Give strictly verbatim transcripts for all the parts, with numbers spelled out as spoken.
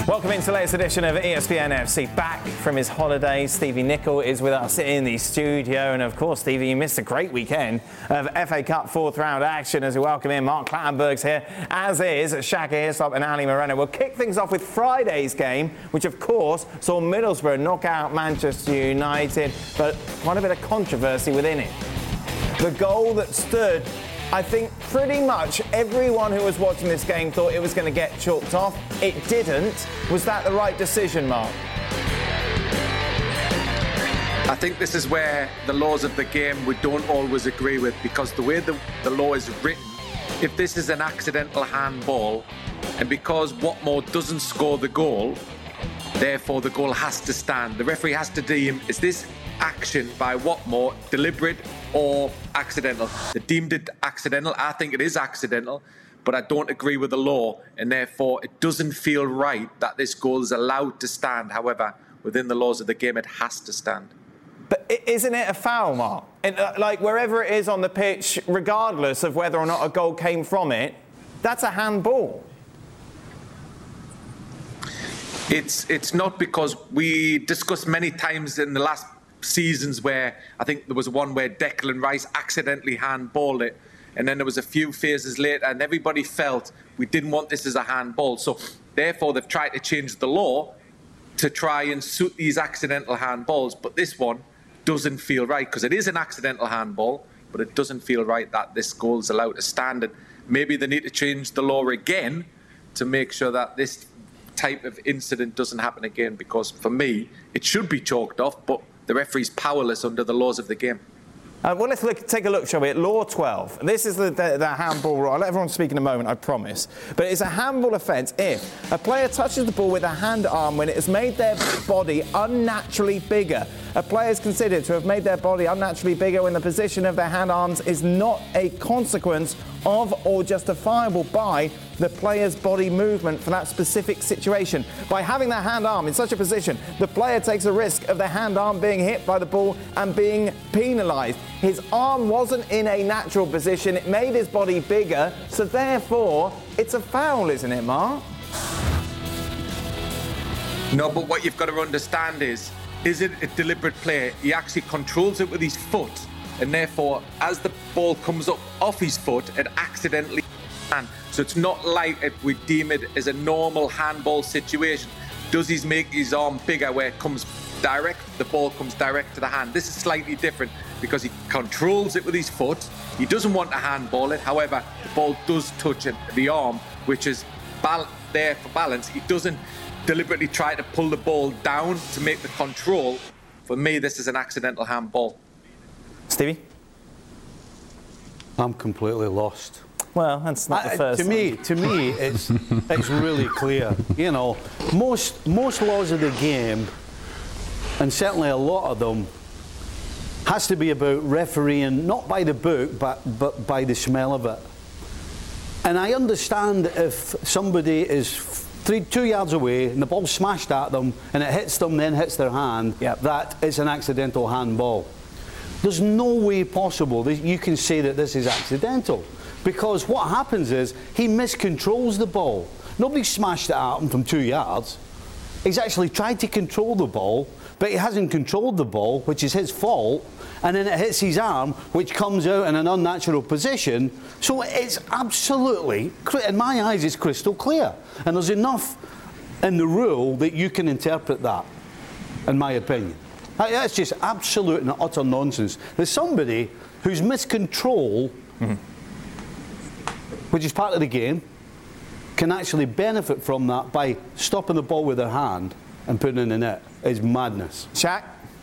Welcome into the latest edition of E S P N F C. Back from his holidays, Stevie Nicol is with us in the studio. And of course, Stevie, you missed a great weekend of F A Cup fourth round action as we welcome in Mark Clattenburg's here, as is Shaka Hislop and Ali Moreno. We'll kick things off with Friday's game, which of course saw Middlesbrough knock out Manchester United, but quite a bit of controversy within it. The goal that stood, I think pretty much everyone who was watching this game thought it was going to get chalked off. It didn't. Was that the right decision, Mark? I think this is where the laws of the game we don't always agree with, because the way the, the law is written, if this is an accidental handball, and because Watmore doesn't score the goal, therefore the goal has to stand. The referee has to deem, is this action by Watmore deliberate or accidental? They deemed it accidental. I think it is accidental, but I don't agree with the law, and therefore it doesn't feel right that this goal is allowed to stand. However, within the laws of the game, it has to stand. But isn't it a foul, Mark? It, uh, like wherever it is on the pitch, regardless of whether or not a goal came from it, that's a handball. It's it's not, because we discussed many times in the last seasons where I think there was one where Declan Rice accidentally handballed it, and then there was a few phases later and everybody felt we didn't want this as a handball. So therefore they've tried to change the law to try and suit these accidental handballs, but this one doesn't feel right because it is an accidental handball, but it doesn't feel right that this goal is allowed to stand. And maybe they need to change the law again to make sure that this type of incident doesn't happen again, because for me it should be chalked off, but the referee's powerless under the laws of the game. Uh, well, let's look, take a look, shall we, at Law twelve. This is the, the, the handball rule. I'll let everyone speak in a moment, I promise. But it's a handball offence if a player touches the ball with a hand arm when it has made their body unnaturally bigger. A player is considered to have made their body unnaturally bigger when the position of their hand arms is not a consequence of or justifiable by the player's body movement for that specific situation. By having their hand arm in such a position, the player takes a risk of the hand arm being hit by the ball and being penalised. His arm wasn't in a natural position, it made his body bigger, so therefore it's a foul, isn't it, Mark? No, but what you've got to understand is, is it a deliberate play? He actually controls it with his foot, and therefore, as the ball comes up off his foot, it accidentally hand. So it's not like if we deem it as a normal handball situation. Does he make his arm bigger where it comes direct, the ball comes direct to the hand? This is slightly different because he controls it with his foot. He doesn't want to handball it. However, the ball does touch it, the arm, which is bal- there for balance. He doesn't deliberately try to pull the ball down to make the control. For me, this is an accidental handball. Stevie? I'm completely lost. Well, that's not I, the first to me, to me, it's it's really clear. You know, most most laws of the game, and certainly a lot of them, has to be about refereeing not by the book, but but by the smell of it. And I understand if somebody is three, two yards away and the ball's smashed at them and it hits them, then hits their hand, yep. that is an accidental handball. There's no way possible that you can say that this is accidental, because what happens is he miscontrols the ball. Nobody smashed it at him from two yards. He's actually tried to control the ball, but he hasn't controlled the ball, which is his fault, and then it hits his arm, which comes out in an unnatural position. So it's absolutely, in my eyes, it's crystal clear. And there's enough in the rule that you can interpret that, in my opinion. That's just absolute and utter nonsense. There's somebody who's miscontrol, mm-hmm. which is part of the game, can actually benefit from that by stopping the ball with their hand and putting it in the net. It's madness. Shaq?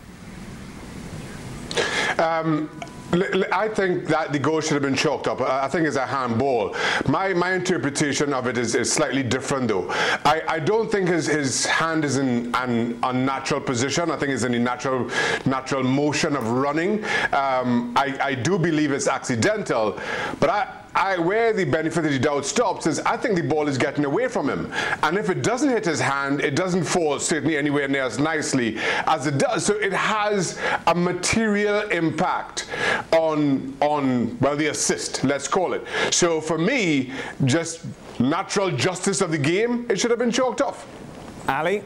Um, I think that the goal should have been chalked up. I think it's a handball. My my interpretation of it is, is slightly different, though. I, I don't think his, his hand is in an unnatural position. I think it's in a natural natural motion of running. Um, I, I do believe it's accidental, but I. I, where the benefit of the doubt stops is I think the ball is getting away from him. And if it doesn't hit his hand, it doesn't fall certainly anywhere near as nicely as it does. So it has a material impact on, on well, the assist, let's call it. So for me, just natural justice of the game, it should have been chalked off. Ali?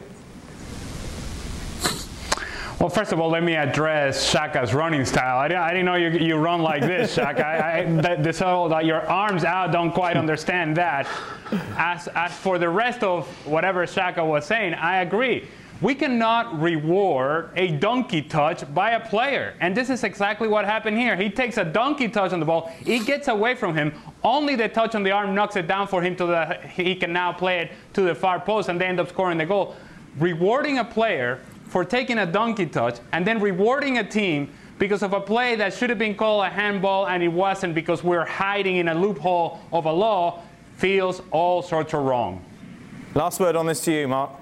Well, first of all, let me address Xhaka's running style. I didn't, I didn't know you, you run like this, Xhaka. I, I, that, this whole, that your arms out, don't quite understand that. As, as for the rest of whatever Xhaka was saying, I agree. We cannot reward a donkey touch by a player. And this is exactly what happened here. He takes a donkey touch on the ball. He gets away from him. Only the touch on the arm knocks it down for him to the, he can now play it to the far post and they end up scoring the goal. Rewarding a player for taking a donkey touch and then rewarding a team because of a play that should have been called a handball and it wasn't because we're hiding in a loophole of a law feels all sorts of wrong. Last word on this to you, Mark.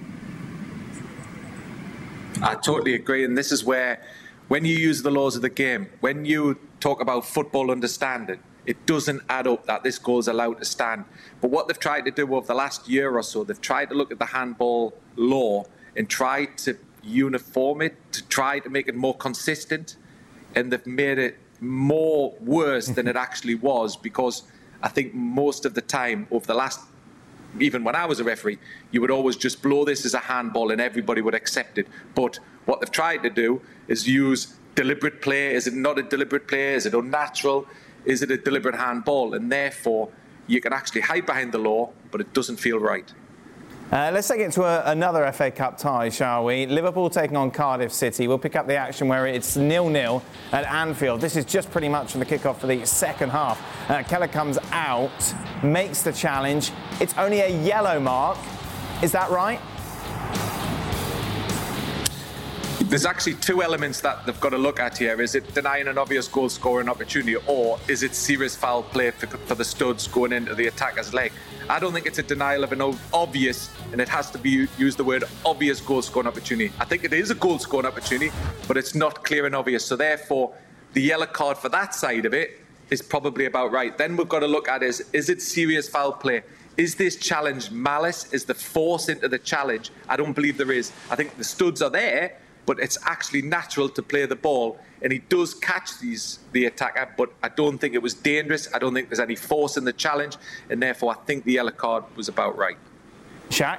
I totally agree, and this is where, when you use the laws of the game, when you talk about football understanding, it doesn't add up that this goal is allowed to stand. But what they've tried to do over the last year or so, they've tried to look at the handball law and try to uniform it, to try to make it more consistent, and they've made it more worse than it actually was, because I think most of the time over the last, even when I was a referee, you would always just blow this as a handball and everybody would accept it. But what they've tried to do is use deliberate play. Is it not a deliberate play? Is it unnatural? Is it a deliberate handball? And therefore, you can actually hide behind the law, but it doesn't feel right. Uh, let's take it to a, another F A Cup tie, shall we? Liverpool taking on Cardiff City. We'll pick up the action where it's nil nil at Anfield. This is just pretty much the kickoff for the second half. Uh, Keller comes out, makes the challenge. It's only a yellow mark. Is that right? There's actually two elements that they've got to look at here. Is it denying an obvious goal scoring opportunity, or is it serious foul play for, for the studs going into the attacker's leg? I don't think it's a denial of an obvious, and it has to be used the word obvious goal scoring opportunity. I think it is a goal scoring opportunity, but it's not clear and obvious. So therefore, the yellow card for that side of it is probably about right. Then we've got to look at is, is it serious foul play? Is this challenge malice? Is the force into the challenge? I don't believe there is. I think the studs are there, but it's actually natural to play the ball, and he does catch these the attacker, but I don't think it was dangerous. I don't think there's any force in the challenge, and therefore I think the yellow card was about right. Shaq?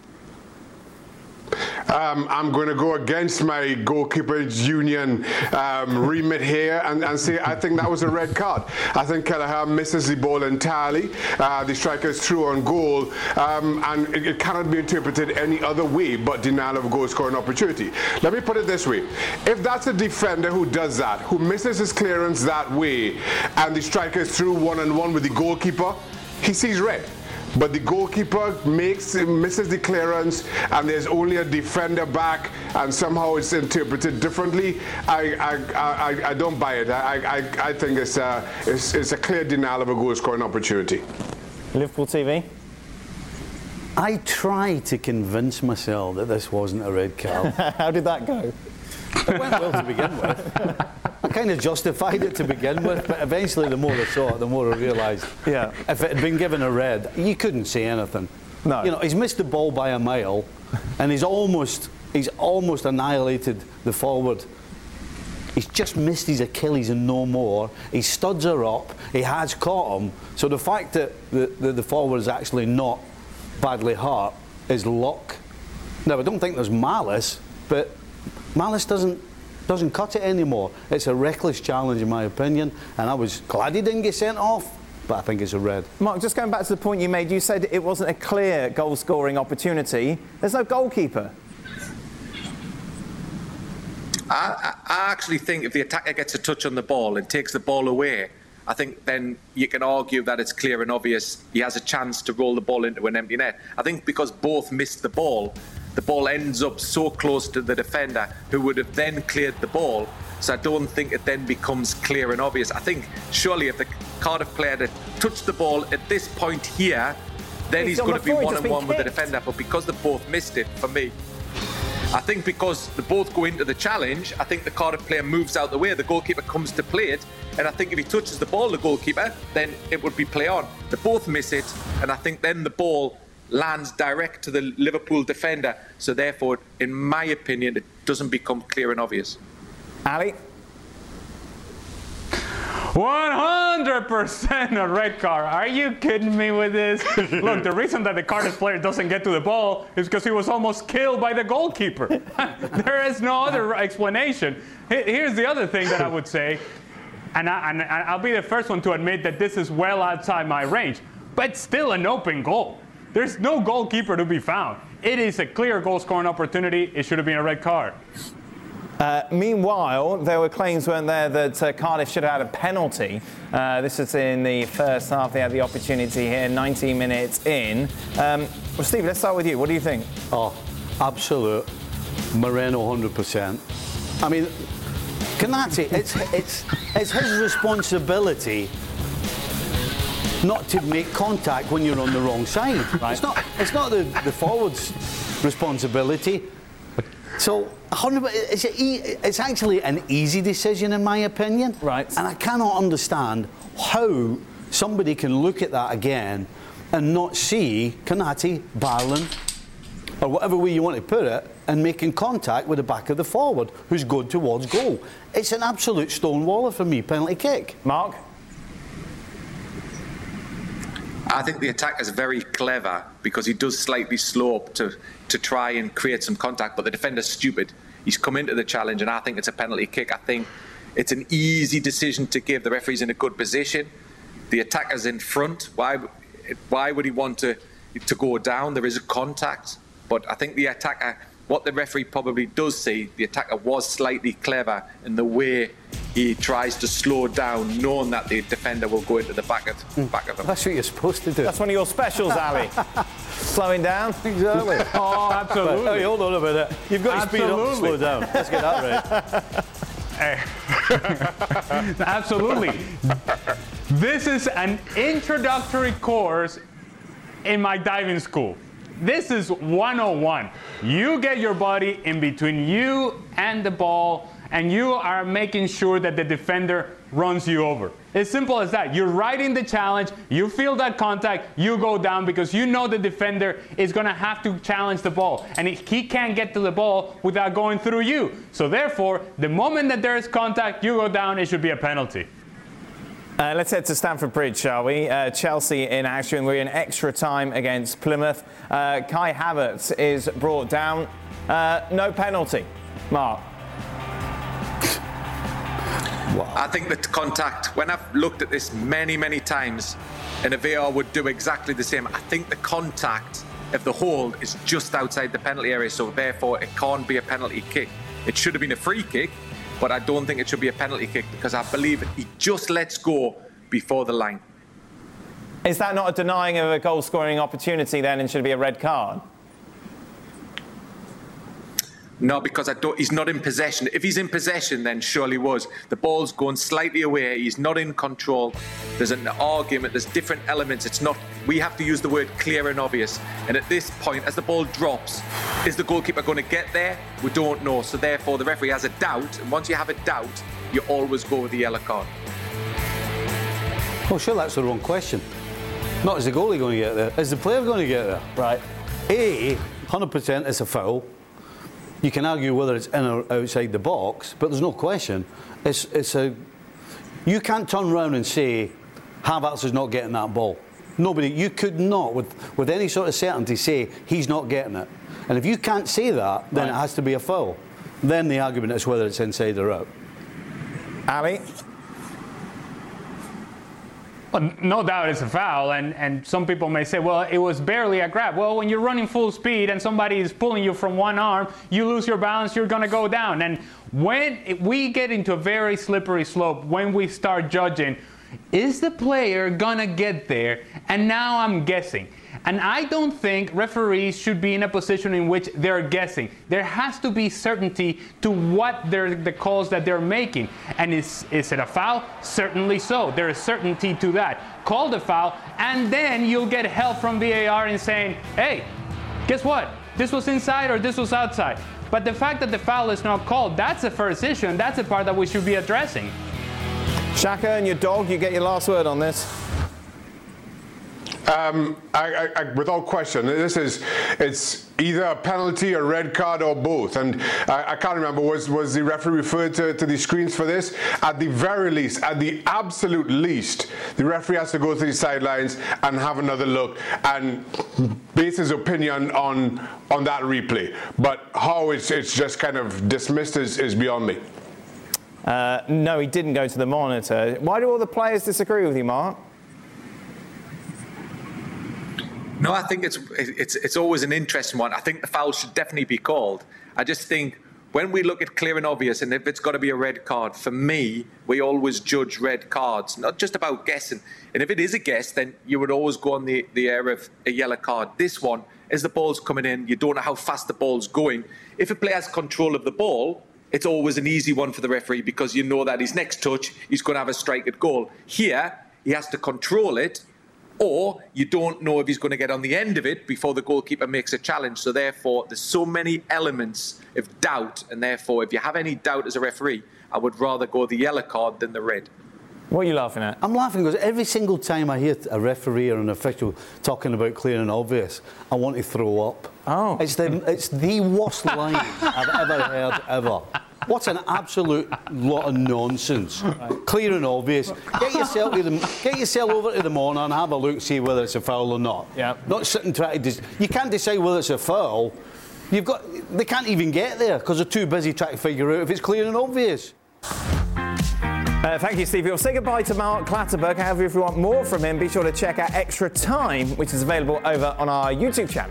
Um, I'm going to go against my goalkeepers union um, remit here and, and say I think that was a red card. I think Kelleher misses the ball entirely. Uh, the striker is through on goal, um, and it, it cannot be interpreted any other way but denial of a goal scoring opportunity. Let me put it this way. If that's a defender who does that, who misses his clearance that way, and the striker is through one-on-one with the goalkeeper, he sees red. But the goalkeeper makes misses the clearance, and there's only a defender back, and somehow it's interpreted differently. I I, I, I don't buy it. I, I, I think it's a, it's, it's a clear denial of a goal scoring opportunity. Liverpool T V? I tried to convince myself that this wasn't a red card. How did that go? It went well to begin with. I kind of justified it to begin with, but eventually the more I saw it, the more I realised yeah. if it had been given a red, you couldn't say anything. No. You know, he's missed the ball by a mile, and he's almost he's almost annihilated the forward. He's just missed his Achilles and no more. His studs are up. He has caught him. So the fact that the, the, the forward is actually not badly hurt is luck. Now, I don't think there's malice, but malice doesn't doesn't cut it anymore. It's a reckless challenge in my opinion, and I was glad he didn't get sent off, but I think it's a red. Mark, just going back to the point you made, you said it wasn't a clear goal scoring opportunity. There's no goalkeeper. I, I actually think if the attacker gets a touch on the ball and takes the ball away, I think then you can argue that it's clear and obvious he has a chance to roll the ball into an empty net. I think because both missed the ball, the ball ends up so close to the defender who would have then cleared the ball. So I don't think it then becomes clear and obvious. I think surely if the Cardiff player had touched the ball at this point here, then he's, he's going to be one-on-one with the defender. But because they both missed it, for me, I think because they both go into the challenge, I think the Cardiff player moves out the way, the goalkeeper comes to play it, and I think if he touches the ball, the goalkeeper, then it would be play on. They both miss it, and I think then the ball lands direct to the Liverpool defender. So therefore, in my opinion, it doesn't become clear and obvious. Ali? one hundred percent a red card. Are you kidding me with this? Look, the reason that the Cardinals player doesn't get to the ball is because he was almost killed by the goalkeeper. There is no other explanation. Here's the other thing that I would say, and, I, and I'll be the first one to admit that this is well outside my range, but still an open goal. There's no goalkeeper to be found. It is a clear goal-scoring opportunity. It should have been a red card. Uh, meanwhile, there were claims, weren't there, that uh, Cardiff should have had a penalty. Uh, this was in the first half. They had the opportunity here, ninety minutes in. Um, well, Steve, let's start with you. What do you think? Oh, absolute Moreno, one hundred percent. I mean, Konaté, it's, it's, it's his responsibility not to make contact when you're on the wrong side. Right. It's not, it's not the, the forward's responsibility. So, it's, a, it's actually an easy decision, in my opinion. Right. And I cannot understand how somebody can look at that again and not see Konaté barreling, or whatever way you want to put it, and making contact with the back of the forward, who's going towards goal. It's an absolute stonewaller for me, penalty kick. Mark? I think the attacker is very clever because he does slightly slope to, to try and create some contact, but the defender's stupid. He's come into the challenge, and I think it's a penalty kick. I think it's an easy decision to give. The referee's in a good position. The attacker's in front. Why, why would he want to, to go down? There is a contact, but I think the attacker, what the referee probably does see, the attacker was slightly clever in the way he tries to slow down, knowing that the defender will go into the back of, mm. back of him. That's what you're supposed to do. That's one of your specials, Ali. Slowing down. Exactly. Oh, absolutely. But, hey, hold on a minute. You've got to speed up and slow down. Let's get that right. Absolutely. This is an introductory course in my diving school. This is one oh one. You get your body in between you and the ball, and you are making sure that the defender runs you over. It's simple as that. You're riding the challenge, you feel that contact, you go down because you know the defender is going to have to challenge the ball, and he can't get to the ball without going through you. So therefore, the moment that there is contact, you go down, it should be a penalty. Uh, let's head to Stamford Bridge, shall we? Uh, Chelsea in action. We're in extra time against Plymouth. Uh, Kai Havertz is brought down. Uh, no penalty. Mark? Wow. I think that contact, when I've looked at this many, many times, and a V A R would do exactly the same, I think the contact of the hold is just outside the penalty area, so therefore it can't be a penalty kick. It should have been a free kick, but I don't think it should be a penalty kick because I believe he just lets go before the line. Is that not a denying of a goal-scoring opportunity then, and should it be a red card? No, because I don't, he's not in possession. If he's in possession, then surely was. The ball's going slightly away. He's not in control. There's an argument. There's different elements. It's not. We have to use the word clear and obvious. And at this point, as the ball drops, is the goalkeeper going to get there? We don't know. So therefore, the referee has a doubt. And once you have a doubt, you always go with the yellow card. Oh, sure, that's the wrong question. Not is the goalie going to get there. Is the player going to get there? Right. A, one hundred percent it's a foul. You can argue whether it's in or outside the box, but there's no question. It's, it's a. You can't turn around and say Havertz is not getting that ball. Nobody, you could not, with, with any sort of certainty, say he's not getting it. And if you can't say that, then right. It has to be a foul. Then the argument is whether it's inside or out. Ali? Well, no doubt it's a foul, and, and some people may say, well, it was barely a grab. Well, when you're running full speed and somebody is pulling you from one arm, you lose your balance, you're going to go down. And when we get into a very slippery slope, when we start judging, is the player going to get there? And now I'm guessing. And I don't think referees should be in a position in which they're guessing. There has to be certainty to what they're, the calls that they're making. And is, is it a foul? Certainly so. There is certainty to that. Call the foul, and then you'll get help from V A R in saying, hey, guess what? This was inside or this was outside. But the fact that the foul is not called, that's the first issue, and that's the part that we should be addressing. Shaka and your dog, you get your last word on this. Um, I, I, I, without question, this is it's either a penalty, a red card, or both. And I, I can't remember, was was the referee referred to, to the screens for this? At the very least, at the absolute least, the referee has to go to the sidelines and have another look and base his opinion on on that replay. But how it's it's just kind of dismissed is, is beyond me. Uh, no, he didn't go to the monitor. Why do all the players disagree with you, Mark? No, I think it's it's it's always an interesting one. I think the foul should definitely be called. I just think when we look at clear and obvious, and if it's got to be a red card, for me, we always judge red cards, not just about guessing. And if it is a guess, then you would always go on the, the air of a yellow card. This one, as the ball's coming in, you don't know how fast the ball's going. If a player has control of the ball, it's always an easy one for the referee because you know that his next touch, he's going to have a strike at goal. Here, he has to control it, or you don't know if he's going to get on the end of it before the goalkeeper makes a challenge. So therefore, there's so many elements of doubt, and therefore, if you have any doubt as a referee, I would rather go the yellow card than the red. What are you laughing at? I'm laughing because every single time I hear a referee or an official talking about clear and obvious, I want to throw up. Oh. It's the, it's the worst line I've ever heard, ever. What an absolute lot of nonsense. Right. Clear and obvious. Get yourself to the, get yourself over to the monitor and have a look, see whether it's a foul or not. Yeah. Not sitting trying to... Dis- you can't decide whether it's a foul. You've got... They can't even get there because they're too busy trying to figure out if it's clear and obvious. Uh, thank you, Steve. We'll say goodbye to Mark Clatterbuck. However, if you want more from him, be sure to check out Extra Time, which is available over on our YouTube channel.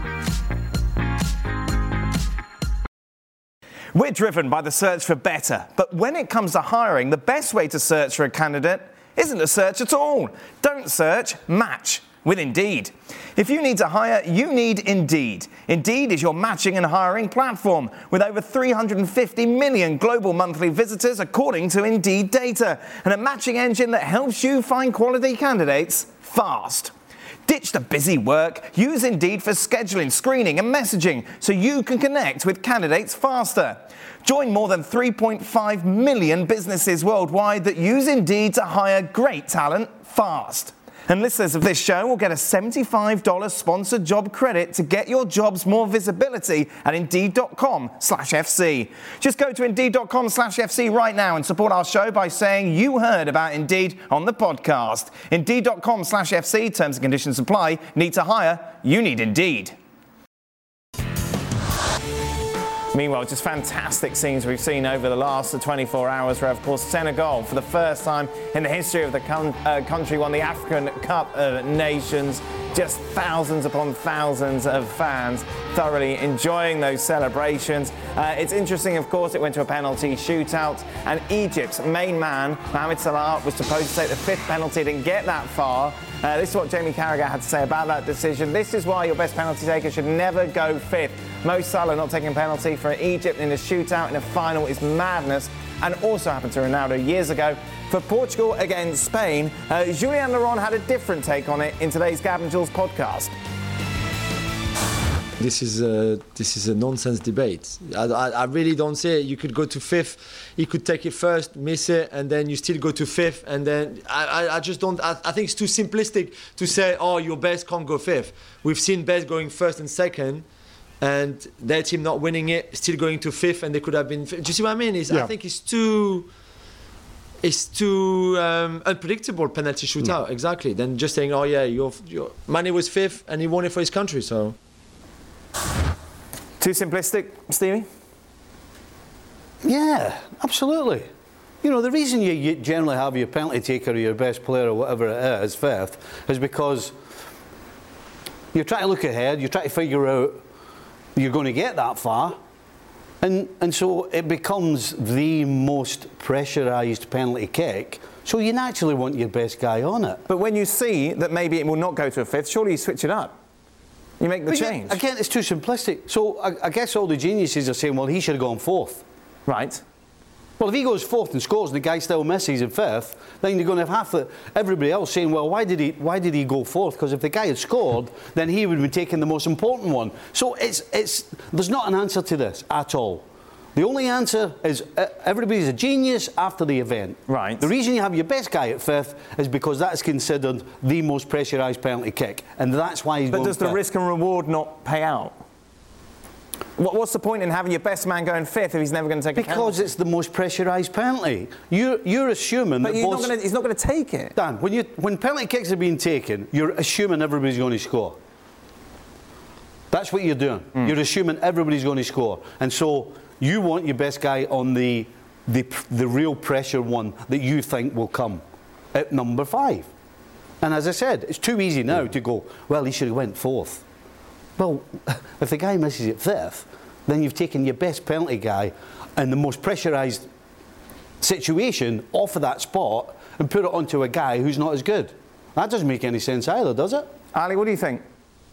We're driven by the search for better, but when it comes to hiring, the best way to search for a candidate isn't to search at all. Don't search, match with Indeed. If you need to hire, you need Indeed. Indeed is your matching and hiring platform with over three hundred fifty million global monthly visitors according to Indeed data, and a matching engine that helps you find quality candidates fast. Ditch the busy work. Use Indeed for scheduling, screening and messaging so you can connect with candidates faster. Join more than three point five million businesses worldwide that use Indeed to hire great talent fast. And listeners of this show will get a seventy-five dollars sponsored job credit to get your jobs more visibility at Indeed.com slash FC. Just go to Indeed.com slash FC right now and support our show by saying you heard about Indeed on the podcast. Indeed.com slash FC, terms and conditions apply. Need to hire? You need Indeed. Meanwhile, just fantastic scenes we've seen over the last twenty-four hours where, of course, Senegal, for the first time in the history of the con- uh, country, won the African Cup of Nations. Just thousands upon thousands of fans thoroughly enjoying those celebrations. Uh, it's interesting, of course, it went to a penalty shootout, and Egypt's main man, Mohamed Salah, was supposed to take the fifth penalty, didn't get that far. Uh, this is what Jamie Carragher had to say about that decision. This is why your best penalty taker should never go fifth. Mo Salah not taking a penalty for Egypt in a shootout in a final is madness, and also happened to Ronaldo years ago. For Portugal against Spain, uh, Julien Laurent had a different take on it in today's Gab and Jules podcast. This is a this is a nonsense debate. I, I, I really don't see it. You could go to fifth, he could take it first, miss it, and then you still go to fifth, and then I, I, I just don't. I, I think it's too simplistic to say, oh, your best can't go fifth. We've seen best going first and second, and their team not winning it, still going to fifth, and they could have been. Do you see what I mean? It's, yeah. I think it's too. It's too um, unpredictable penalty shootout. No. Exactly. Then just saying, oh yeah, your your Mane was fifth and he won it for his country. So. Too simplistic, Stevie? Yeah, absolutely. You know, the reason you, you generally have your penalty taker or your best player or whatever it is fifth is because you're trying to look ahead, you're trying to figure out you're going to get that far, and and so it becomes the most pressurised penalty kick. So you naturally want your best guy on it. But when you see that maybe it will not go to a fifth, surely you switch it up. You make the but change. Yeah, again, it's too simplistic. So I, I guess all the geniuses are saying, well, he should have gone fourth. Right. Well, if he goes fourth and scores and the guy still misses in fifth, then you're going to have half the, everybody else saying, well, why did he why did he go fourth? Because if the guy had scored, then he would be taking the most important one. So it's it's there's not an answer to this at all. The only answer is uh, everybody's a genius after the event. Right. The reason you have your best guy at fifth is because that's considered the most pressurised penalty kick, and that's why he's But going does the fifth. risk and reward not pay out? What, what's the point in having your best man going fifth if he's never going to take a Because penalty? it's the most pressurised penalty. You're, you're assuming But that he's not, both... gonna, he's not going to take it. Dan, when, you, when penalty kicks are being taken, you're assuming everybody's going to score. That's what you're doing. Mm. You're assuming everybody's going to score. And so you want your best guy on the, the, the real pressure one that you think will come at number five. And as I said, it's too easy now to go, well, he should have went fourth. Well, if the guy misses it fifth, then you've taken your best penalty guy and the most pressurised situation off of that spot and put it onto a guy who's not as good. That doesn't make any sense either, does it? Ali, what do you think?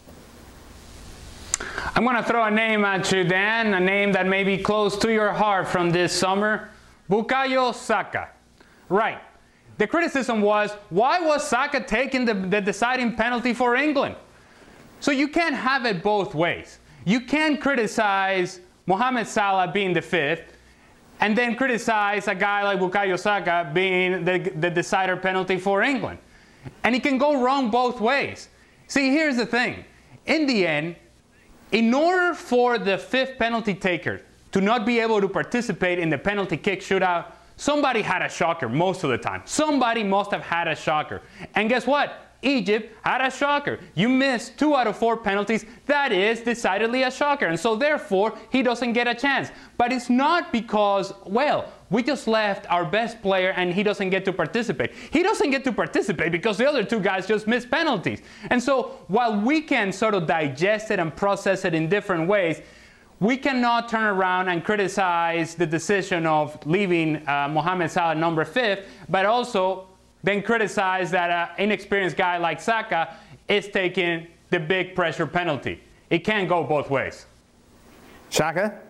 I'm going to throw a name at you, Dan, a name that may be close to your heart from this summer. Bukayo Saka. Right. The criticism was, why was Saka taking the, the deciding penalty for England? So you can't have it both ways. You can't criticize Mohamed Salah being the fifth and then criticize a guy like Bukayo Saka being the, the decider penalty for England. And it can go wrong both ways. See, here's the thing. In the end, in order for the fifth penalty taker to not be able to participate in the penalty kick shootout, somebody had a shocker most of the time. Somebody must have had a shocker. And guess what? Egypt had a shocker. You missed two out of four penalties. That is decidedly a shocker. And so therefore, he doesn't get a chance. But it's not because, well, we just left our best player and he doesn't get to participate. He doesn't get to participate because the other two guys just missed penalties. And so while we can sort of digest it and process it in different ways, we cannot turn around and criticize the decision of leaving uh, Mohamed Salah number fifth, but also then criticize that an inexperienced guy like Saka is taking the big pressure penalty. It can't go both ways. Shaka?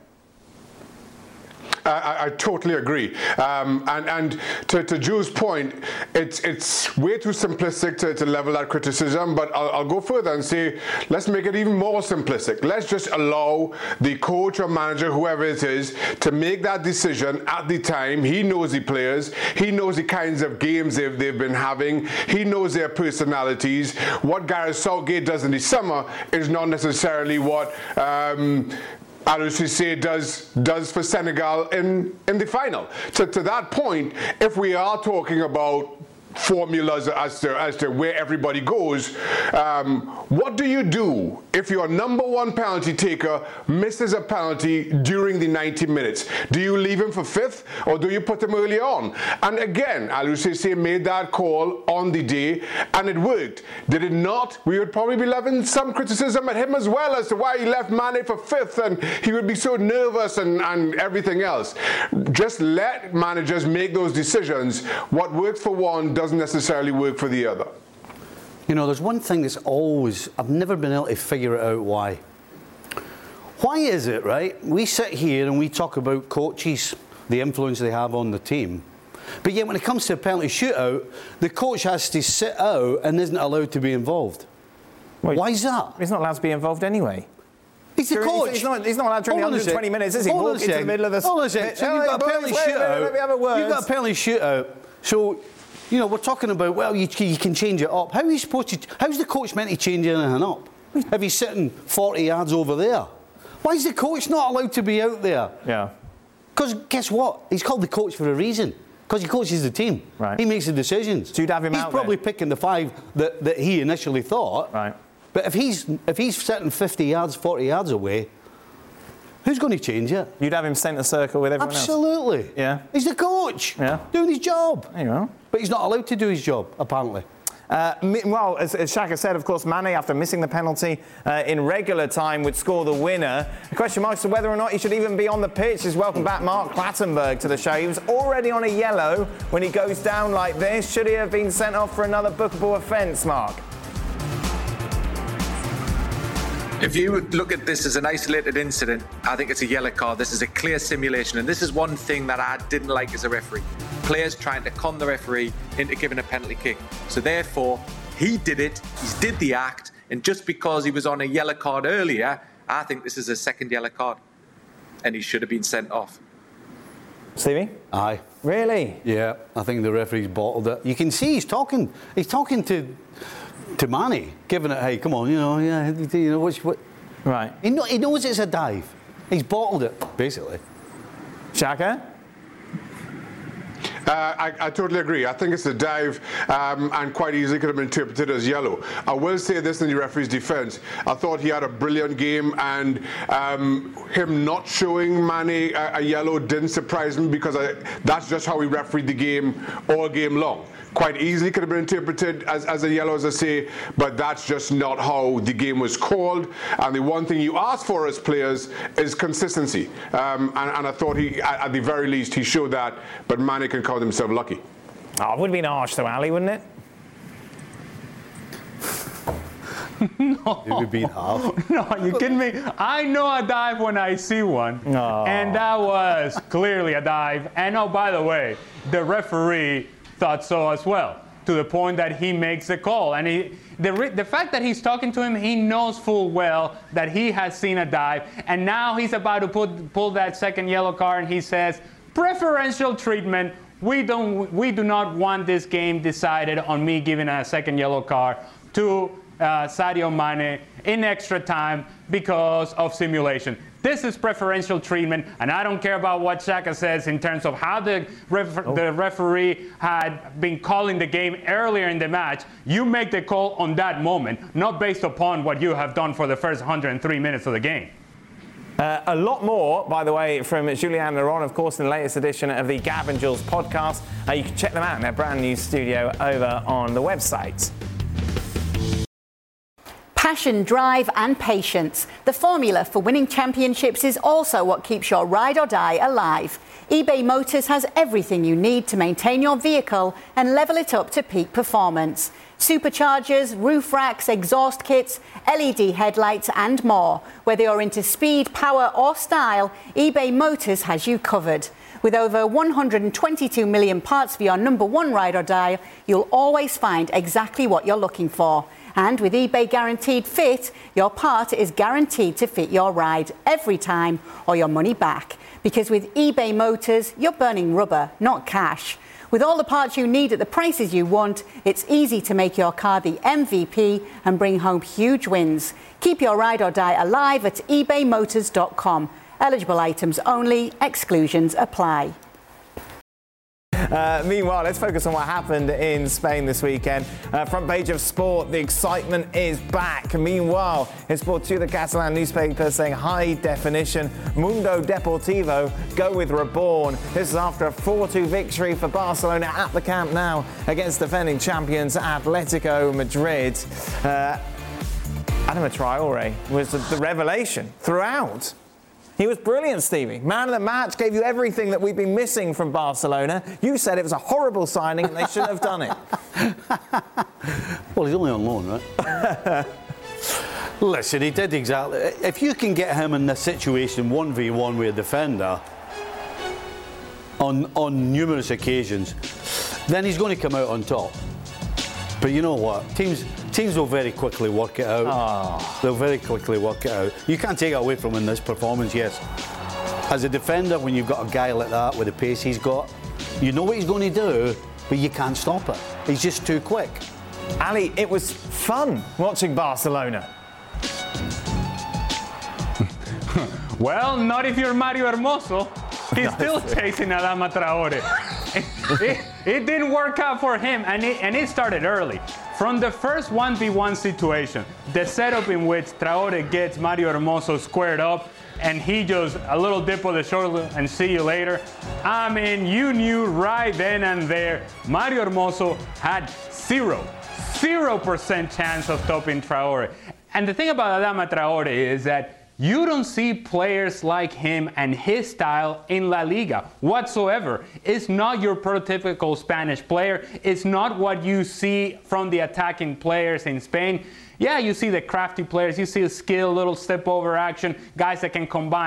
I, I totally agree. Um, and and to, to Drew's point, it's it's way too simplistic to, to level that criticism, but I'll, I'll go further and say, let's make it even more simplistic. Let's just allow the coach or manager, whoever it is, to make that decision at the time. He knows the players. He knows the kinds of games they've, they've been having. He knows their personalities. What Gareth Southgate does in the summer is not necessarily what Um, Aliou Cissé does does for Senegal in, in the final. So to that point, if we are talking about formulas as to, as to where everybody goes, um, what do you do if your number one penalty taker misses a penalty during the ninety minutes? Do you leave him for fifth or do you put him early on? And again, Aliou Cissé made that call on the day and it worked. Did it not? We would probably be levying some criticism at him as well as to why he left Mane for fifth and he would be so nervous and, and everything else. Just let managers make those decisions. What works for one doesn't necessarily work for the other. You know, there's one thing that's always, I've never been able to figure it out why. Why is it, right? We sit here and we talk about coaches, the influence they have on the team. But yet when it comes to a penalty shootout, the coach has to sit out and isn't allowed to be involved. Well, why is that? He's not allowed to be involved anyway. He's the During- coach. He's not, he's not allowed during the Hold on a one hundred twenty sec. minutes, is he? Hold on a Walk into the sec. middle of the... Hold on a sec. So you've got a penalty Wait, wait, wait, let me have a shootout. word. You've got a penalty shootout. So, you know, we're talking about, well, you, you can change it up. How are you supposed to... How's the coach meant to change anything up? If he's sitting forty yards over there? Why is the coach not allowed to be out there? Yeah. Because guess what? He's called the coach for a reason. Because he coaches the team. Right. He makes the decisions. So you'd have him he's out probably then? picking the five that, that he initially thought. Right. But if he's if he's sitting fifty yards, forty yards away, who's going to change it? You'd have him centre circle with everyone Absolutely. else. Yeah. He's the coach. Yeah. Doing his job. There you go. But he's not allowed to do his job, apparently. Uh, mi- well, as, as Shaka said, of course, Mane, after missing the penalty uh, in regular time, would score the winner. The question marks to whether or not he should even be on the pitch is welcome back Mark Clattenburg to the show. He was already on a yellow when he goes down like this. Should he have been sent off for another bookable offence, Mark? If you look at this as an isolated incident, I think it's a yellow card. This is a clear simulation, and this is one thing that I didn't like as a referee. Players trying to con the referee into giving a penalty kick. So therefore, he did it, he did the act, and just because he was on a yellow card earlier, I think this is a second yellow card. and he should have been sent off. Stevie? Aye. Really? Yeah, I think the referee's bottled it. You can see he's talking. He's talking to to Manny, giving it. Hey, come on, you know, yeah, you know what's what. Right. He, know, he knows it's a dive. He's bottled it, basically. Shaka? Uh, I, I totally agree. I think it's a dive um, and quite easily could have been interpreted as yellow. I will say this in the referee's defence. I thought he had a brilliant game, and um, him not showing Mane a, a yellow didn't surprise me, because I, that's just how he refereed the game all game long. Quite easily could have been interpreted as, as a yellow, as I say, but that's just not how the game was called. And the one thing you ask for as players is consistency. Um, and, and I thought he, at, at the very least, he showed that, but Mane can count himself lucky. Oh, it would have been harsh though, Ali, wouldn't it? No. It would be half. No, you kidding me? I know a dive when I see one. Oh. And that was clearly a dive. And oh, by the way, the referee thought so as well, to the point that he makes the call. And he, the, the fact that he's talking to him, he knows full well that he has seen a dive. And now he's about to put, pull that second yellow card, and he says, preferential treatment. We don't. We do not want this game decided on me giving a second yellow card to uh, Sadio Mane in extra time because of simulation. This is preferential treatment, and I don't care about what Shaka says in terms of how the, ref- oh. the referee had been calling the game earlier in the match. You make the call on that moment, not based upon what you have done for the first one hundred three minutes of the game. Uh, a lot more, by the way, from Julian Laurent, of course, in the latest edition of the Gav and Jules podcast. Uh, you can check them out in their brand new studio over on the website. Passion, drive and patience. The formula for winning championships is also what keeps your ride or die alive. eBay Motors has everything you need to maintain your vehicle and level it up to peak performance. Superchargers, roof racks, exhaust kits, L E D headlights and more. Whether you're into speed, power or style, eBay Motors has you covered. With over one hundred twenty-two million parts for your number one ride or die, you'll always find exactly what you're looking for. And with eBay Guaranteed Fit, your part is guaranteed to fit your ride every time or your money back. Because with eBay Motors, you're burning rubber, not cash. With all the parts you need at the prices you want, it's easy to make your car the M V P and bring home huge wins. Keep your ride or die alive at ebay motors dot com. Eligible items only, exclusions apply. Uh, meanwhile, let's focus on what happened in Spain this weekend. Uh, front page of Sport, the excitement is back. Meanwhile, in Sport two, the Catalan newspaper saying high definition. Mundo Deportivo go with Reborn. This is after a four two victory for Barcelona at the Camp Nou against defending champions Atletico Madrid. Uh, Adama Traore was the, the revelation throughout. He was brilliant, Stevie. Man of the match, gave you everything that we've been missing from Barcelona. You said it was a horrible signing and they shouldn't have done it. Well, he's only on loan, right? Listen, he did exactly. If you can get him in this situation one v one with a defender on, on numerous occasions, then he's going to come out on top. But you know what? Teams teams will very quickly work it out. Oh. They'll very quickly work it out. You can't take it away from him in this performance, yes. As a defender, when you've got a guy like that with the pace he's got, you know what he's going to do, but you can't stop it. He's just too quick. Ali, it was fun watching Barcelona. Well, not if you're Mario Hermoso. He's still chasing Adama Traore. it, it, it didn't work out for him, and it, and it started early. From the first one v one situation, the setup in which Traore gets Mario Hermoso squared up, and he just a little dip of the shoulder and see you later. I mean, you knew right then and there, Mario Hermoso had zero, zero percent chance of stopping Traore. And the thing about Adama Traore is that you don't see players like him and his style in La Liga whatsoever. It's not your prototypical Spanish player. It's not what you see from the attacking players in Spain. Yeah, you see the crafty players, you see the skill, little step over action, guys that can combine.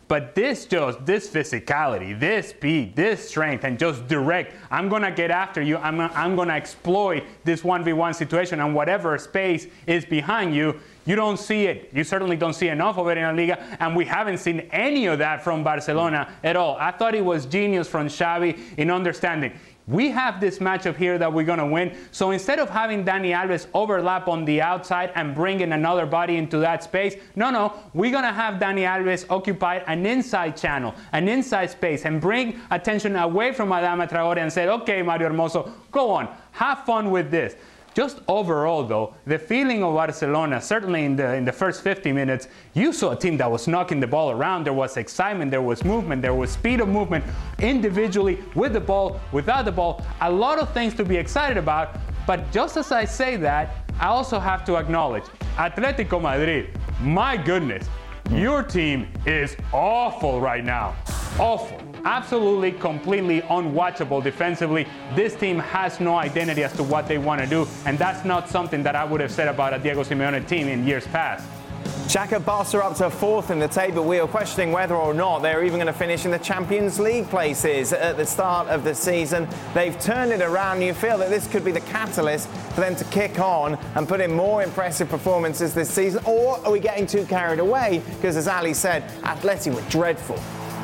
But this just, this physicality, this speed, this strength, and just direct, I'm going to get after you, I'm, I'm going to exploit this one v one situation, and whatever space is behind you, you don't see it. You certainly don't see enough of it in La Liga, and we haven't seen any of that from Barcelona at all. I thought it was genius from Xavi in understanding. We have this matchup here that we're going to win. So instead of having Dani Alves overlap on the outside and bringing another body into that space, no, no, we're going to have Dani Alves occupy an inside channel, an inside space, and bring attention away from Adama Traore and say, okay, Mario Hermoso, go on, have fun with this. Just overall, though, the feeling of Barcelona, certainly in the in the first fifty minutes, you saw a team that was knocking the ball around. There was excitement, there was movement, there was speed of movement, individually, with the ball, without the ball. A lot of things to be excited about. But just as I say that, I also have to acknowledge, Atletico Madrid, my goodness, your team is awful right now. Awful. Absolutely, completely unwatchable defensively. This team has no identity as to what they want to do, and that's not something that I would have said about a Diego Simeone team in years past. Xhaka, Barca up to fourth in the table. We are questioning whether or not they're even going to finish in the Champions League places at the start of the season. They've turned it around. You feel that this could be the catalyst for them to kick on and put in more impressive performances this season? Or are we getting too carried away? Because as Ali said, Atleti were dreadful.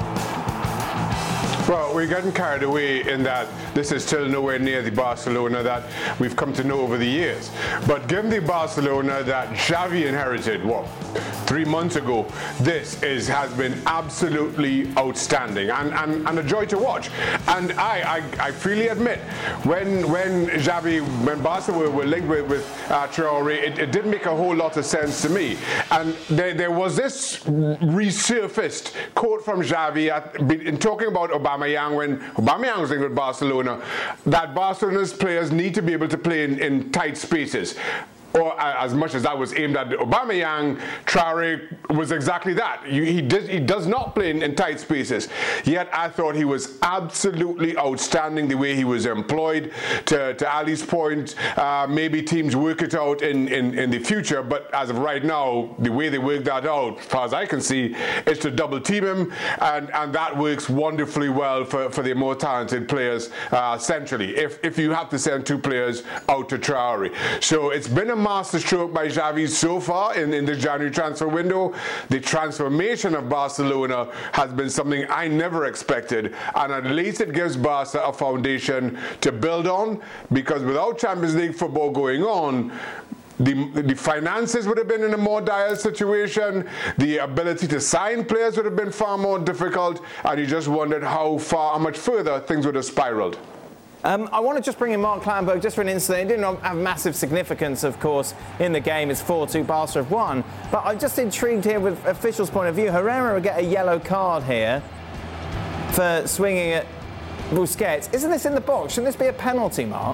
Well, we're getting carried away in that this is still nowhere near the Barcelona that we've come to know over the years. But given the Barcelona that Xavi inherited, what, three months ago, this is has been absolutely outstanding and, and, and a joy to watch. And I, I, I freely admit, when when Xavi, when Barca were, were linked with, with uh, Traore, it, it didn't make a whole lot of sense to me. And there, there was this resurfaced quote from Xavi at, in talking about Obama Aubameyang, when Aubameyang was in with Barcelona, that Barcelona's players need to be able to play in, in tight spaces. Or uh, as much as that was aimed at Aubameyang, Traore was exactly that. You, he, did, he does not play in, in tight spaces. Yet I thought he was absolutely outstanding the way he was employed. To, to Ali's point, uh, maybe teams work it out in, in, in the future, but as of right now, the way they work that out, as far as I can see, is to double team him, and, and that works wonderfully well for, for the more talented players uh, centrally, if, if you have to send two players out to Traore. So it's been a masterstroke by Xavi so far in, in the January transfer window. The transformation of Barcelona has been something I never expected, and at least it gives Barca a foundation to build on, because without Champions League football going on, The, the finances would have been in a more dire situation, the ability to sign players would have been far more difficult, and you just wondered how far, how much further things would have spiraled. Um, I want to just bring in Mark Clanburg just for an incident. It didn't have massive significance, of course, in the game. It's four two, Barca have won. But I'm just intrigued here with officials' point of view. Herrera will get a yellow card here for swinging at Busquets. Isn't this in the box? Shouldn't this be a penalty, Mark?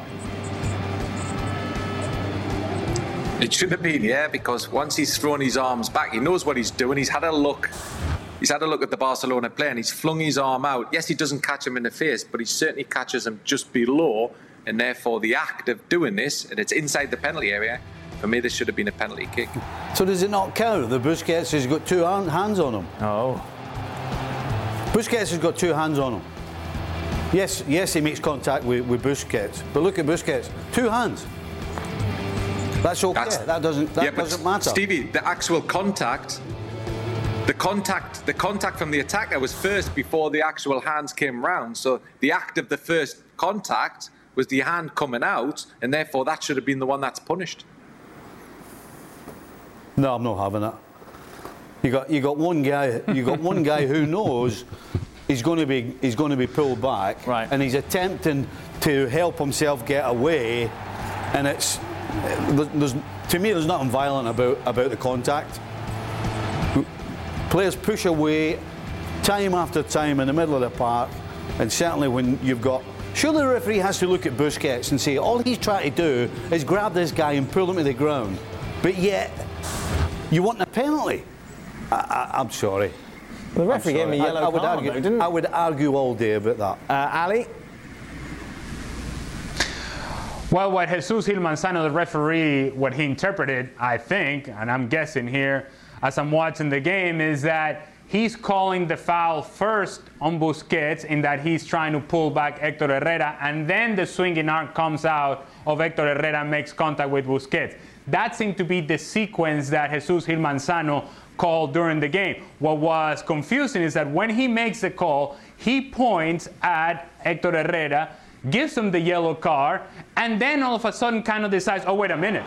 It should have been, yeah, because once he's thrown his arms back, he knows what he's doing. He's had a look. He's had a look at the Barcelona player and he's flung his arm out. Yes, he doesn't catch him in the face, but he certainly catches him just below, and therefore the act of doing this, and it's inside the penalty area, for me this should have been a penalty kick. So does it not count? The Busquets has got two hands on him. Oh. Busquets has got two hands on him. Yes, yes, he makes contact with, with Busquets, but look at Busquets, two hands. That's okay. That's, that doesn't that yeah, doesn't matter. Stevie, the actual contact. The contact, the contact from the attacker was first before the actual hands came round. So the act of the first contact was the hand coming out, and therefore that should have been the one that's punished. No, I'm not having it. You got you got one guy. You got one guy who knows he's going to be he's going to be pulled back, right? And he's attempting to help himself get away, and it's there's to me there's nothing violent about about the contact. Players push away time after time in the middle of the park, and certainly when you've got... Surely the referee has to look at Busquets and say all he's trying to do is grab this guy and pull him to the ground, but yet you want a penalty. I, I, I'm sorry. The referee gave me a yellow I, I would card, argue, though, didn't I would argue all day about that. Uh, Ali? Well, what Jesus Gil Manzano, the referee, what he interpreted, I think, and I'm guessing here, as I'm watching the game, is that he's calling the foul first on Busquets in that he's trying to pull back Hector Herrera, and then the swinging arm comes out of Hector Herrera and makes contact with Busquets. That seemed to be the sequence that Jesus Gil Manzano called during the game. What was confusing is that when he makes the call, he points at Hector Herrera, gives him the yellow card, and then all of a sudden kind of decides, oh, wait a minute.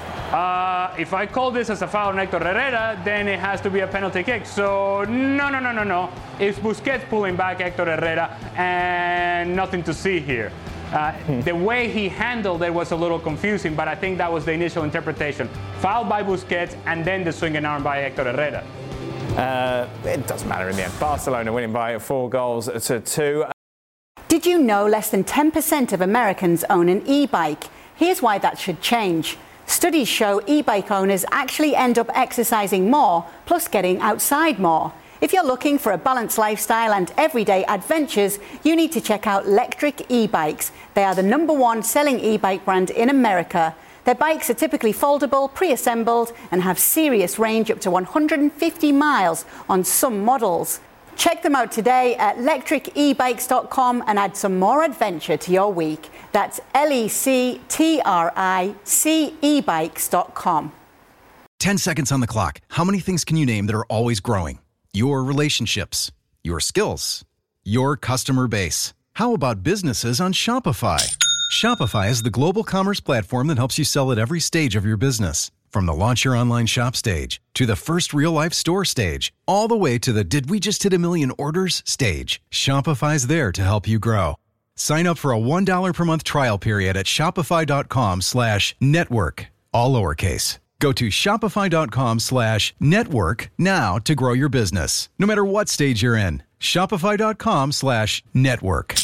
Uh, if I call this as a foul on Hector Herrera, then it has to be a penalty kick. So, no, no, no, no, no. It's Busquets pulling back Hector Herrera, and nothing to see here. Uh, hmm. The way he handled it was a little confusing, but I think that was the initial interpretation. Foul by Busquets, and then the swinging arm by Hector Herrera. Uh, it doesn't matter in the end. Barcelona winning by four goals to two. Did you know less than ten percent of Americans own an e-bike? Here's why that should change. Studies show e-bike owners actually end up exercising more, plus getting outside more. If you're looking for a balanced lifestyle and everyday adventures, you need to check out Lectric e-bikes. They are the number one selling e-bike brand in America. Their bikes are typically foldable, pre-assembled, and have serious range up to one hundred fifty miles on some models. Check them out today at lectric e bikes dot com and add some more adventure to your week. That's L E C T R I C e bikes dot com. ten seconds on the clock. How many things can you name that are always growing? Your relationships, your skills, your customer base. How about businesses on Shopify? Shopify is the global commerce platform that helps you sell at every stage of your business. From the launch your online shop stage, to the first real-life store stage, all the way to the did we just hit a million orders stage, Shopify's there to help you grow. Sign up for a one dollar per month trial period at shopify.com slash network, all lowercase. Go to shopify.com slash network now to grow your business, no matter what stage you're in. Shopify.com slash network.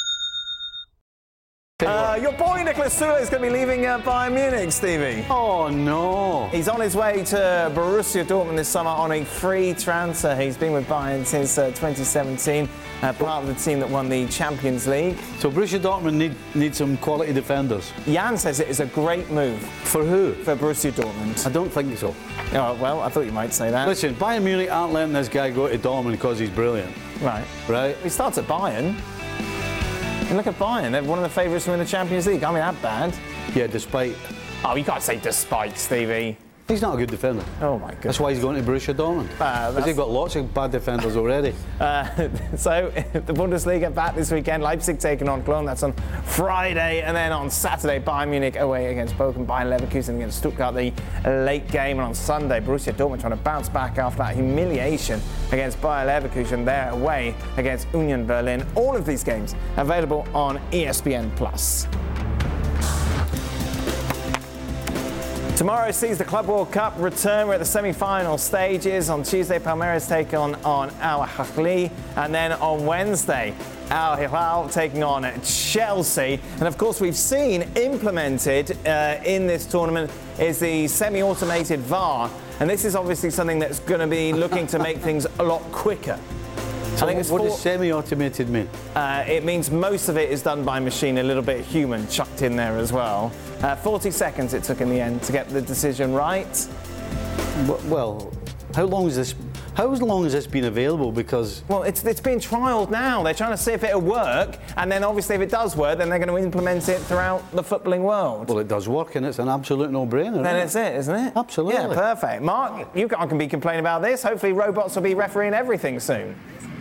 Uh, your boy Niklas Süle is going to be leaving uh, Bayern Munich, Stevie. Oh, no. He's on his way to Borussia Dortmund this summer on a free transfer. He's been with Bayern since uh, twenty seventeen, uh, part of the team that won the Champions League. So Borussia Dortmund need, need some quality defenders. Jan says it is a great move. For who? For Borussia Dortmund. I don't think so. Oh, well, I thought you might say that. Listen, Bayern Munich aren't letting this guy go to Dortmund because he's brilliant. Right. Right? He starts at Bayern. And look at Bayern, they're one of the favourites to win the Champions League. I mean, that bad. Yeah, despite. Oh, you can't say despite, Stevie. He's not a good defender. Oh, my goodness. That's why he's going to Borussia Dortmund. Uh, because they've got lots of bad defenders already. Uh, so, the Bundesliga back this weekend. Leipzig taking on Cologne. That's on Friday. And then on Saturday, Bayern Munich away against Bochum. Bayern Leverkusen against Stuttgart, the late game. And on Sunday, Borussia Dortmund trying to bounce back after that humiliation against Bayer Leverkusen. They're away against Union Berlin. All of these games available on E S P N plus. Tomorrow sees the Club World Cup return. We're at the semi-final stages. On Tuesday, Palmeiras take on, on Al Ahly. And then on Wednesday, Al Hilal taking on Chelsea. And of course, we've seen implemented uh, in this tournament is the semi-automated V A R. And this is obviously something that's going to be looking to make things a lot quicker. So I think it's what four, does semi-automated mean? Uh, it means most of it is done by machine, a little bit human chucked in there as well. Uh, forty seconds it took in the end to get the decision right. Well, how long is this? How long has this been available? Because well, it's it's been trialled now. They're trying to see if it'll work, and then obviously if it does work, then they're going to implement it throughout the footballing world. Well, it does work, and it's an absolute no-brainer. Then it's it, isn't it? Absolutely. Yeah, perfect. Mark, you can be complaining about this. Hopefully, robots will be refereeing everything soon.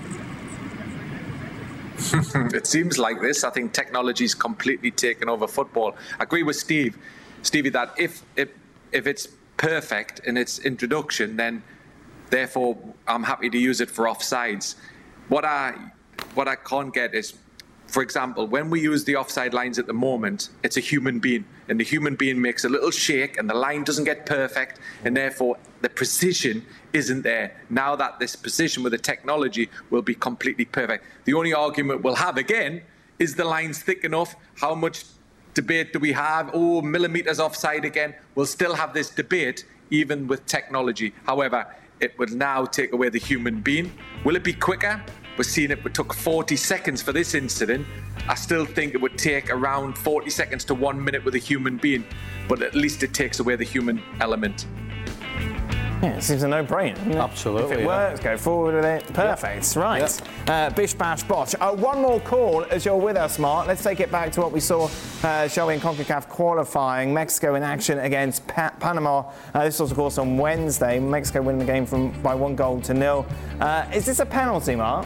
It seems like this. I think technology's completely taken over football. I agree with Steve, Stevie, that if if if it's perfect in its introduction, then therefore I'm happy to use it for offsides. What I what I can't get is, for example, when we use the offside lines at the moment, it's a human being, and the human being makes a little shake, and the line doesn't get perfect, and therefore the precision isn't there. Now that this precision with the technology will be completely perfect. The only argument we'll have again is the line's thick enough. How much debate do we have? Oh, millimeters offside again. We'll still have this debate even with technology. However, it will now take away the human being. Will it be quicker? We're seeing it took forty seconds for this incident. I still think it would take around forty seconds to one minute with a human being, but at least it takes away the human element. Yeah, it seems a no-brainer. Doesn't it? Absolutely, If it yeah. works, go forward with it. Perfect. Right. Yep. Uh, bish, bash, bosh. Uh, one more call as you're with us, Mark. Let's take it back to what we saw, uh, shall we, in CONCACAF qualifying. Mexico in action against pa- Panama. Uh, this was, of course, on Wednesday. Mexico winning the game from by one goal to nil. Uh, is this a penalty, Mark?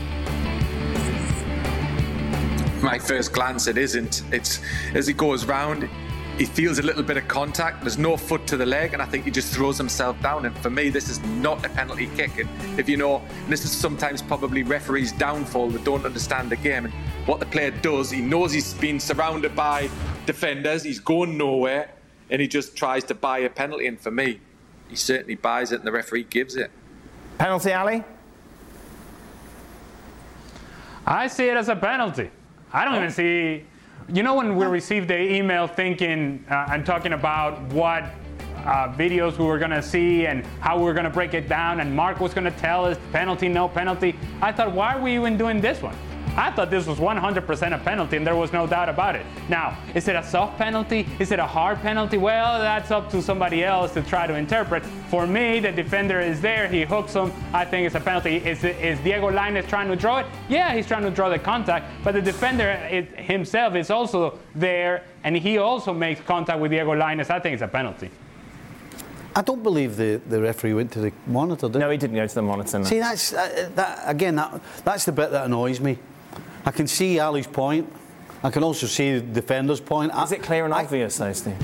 My first glance, it isn't. It's as he goes round, he feels a little bit of contact. There's no foot to the leg, and I think he just throws himself down. And for me, this is not a penalty kick. And if you know, and this is sometimes probably referees' downfall that don't understand the game. And what the player does, he knows he's been surrounded by defenders, he's going nowhere, and he just tries to buy a penalty. And for me, he certainly buys it, and the referee gives it. Penalty, Ali? I see it as a penalty. I don't even see. You know, when we received the email thinking uh, and talking about what uh, videos we were going to see and how we were going to break it down, and Mark was going to tell us penalty, no penalty, I thought, why are we even doing this one? I thought this was one hundred percent a penalty, and there was no doubt about it. Now, is it a soft penalty? Is it a hard penalty? Well, that's up to somebody else to try to interpret. For me, the defender is there. He hooks him. I think it's a penalty. Is, is Diego Lainez trying to draw it? Yeah, he's trying to draw the contact, but the defender it, himself is also there, and he also makes contact with Diego Lainez. I think it's a penalty. I don't believe the, the referee went to the monitor, did he? No, he didn't go to the monitor. No. See, that's uh, that again. That that's the bit that annoys me. I can see Ali's point. I can also see the defender's point. Is it clear and I, obvious, though, Steve?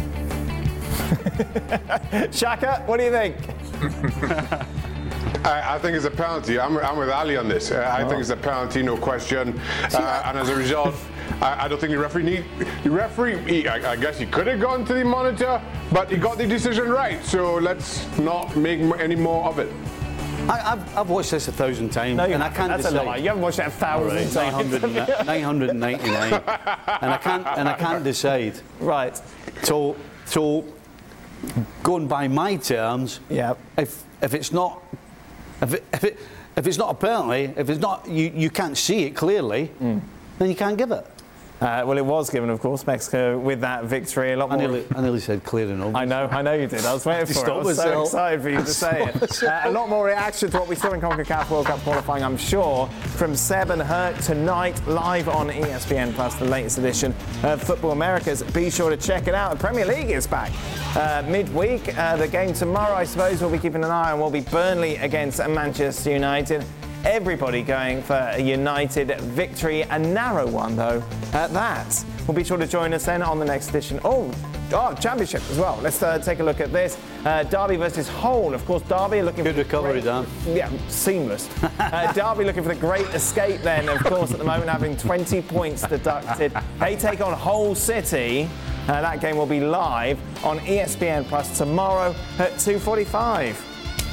Shaka, what do you think? I, I think it's a penalty. I'm, I'm with Ali on this. Uh, I Oh. think it's a penalty, no question. Uh, and as a result, I, I don't think the referee need. The referee, he, I, I guess he could have gone to the monitor, but he got the decision right. So let's not make m- any more of it. I, I've, I've watched this a thousand times, No, you and I haven't. can't That's decide. a lie. You haven't watched it a thousand Right, times. nine hundred ninety-nine, and I can't and I can't decide. Right. So so going by my terms, Yeah. if if it's not if it, if it if it's not a penalty, if it's not you, you can't see it clearly, Mm. then you can't give it. Uh, well, it was given, of course, Mexico with that victory. A lot I more. nearly, I nearly said clear and obvious. I know, I know you did. I was waiting for it. I Stop was so myself. excited for you to say it. Uh, a lot more reaction to what we saw in CONCACAF World Cup qualifying, I'm sure, from Seb and Herc tonight, live on E S P N Plus, the latest edition of Football Americas. Be sure to check it out. The Premier League is back uh, midweek. Uh, the game tomorrow, I suppose, we'll be keeping an eye on will be Burnley against Manchester United. Everybody going for a United victory, a narrow one though at that. We'll be sure to join us then on the next edition. Oh, oh Championship as well. Let's uh, take a look at this. Uh, Derby versus Hull. Of course, Derby looking Good for recovery, great, Dan. Yeah, seamless. uh, Derby looking for the great escape then, of course, at the moment having twenty points deducted. They take on Hull City. Uh, that game will be live on E S P N Plus tomorrow at two forty-five.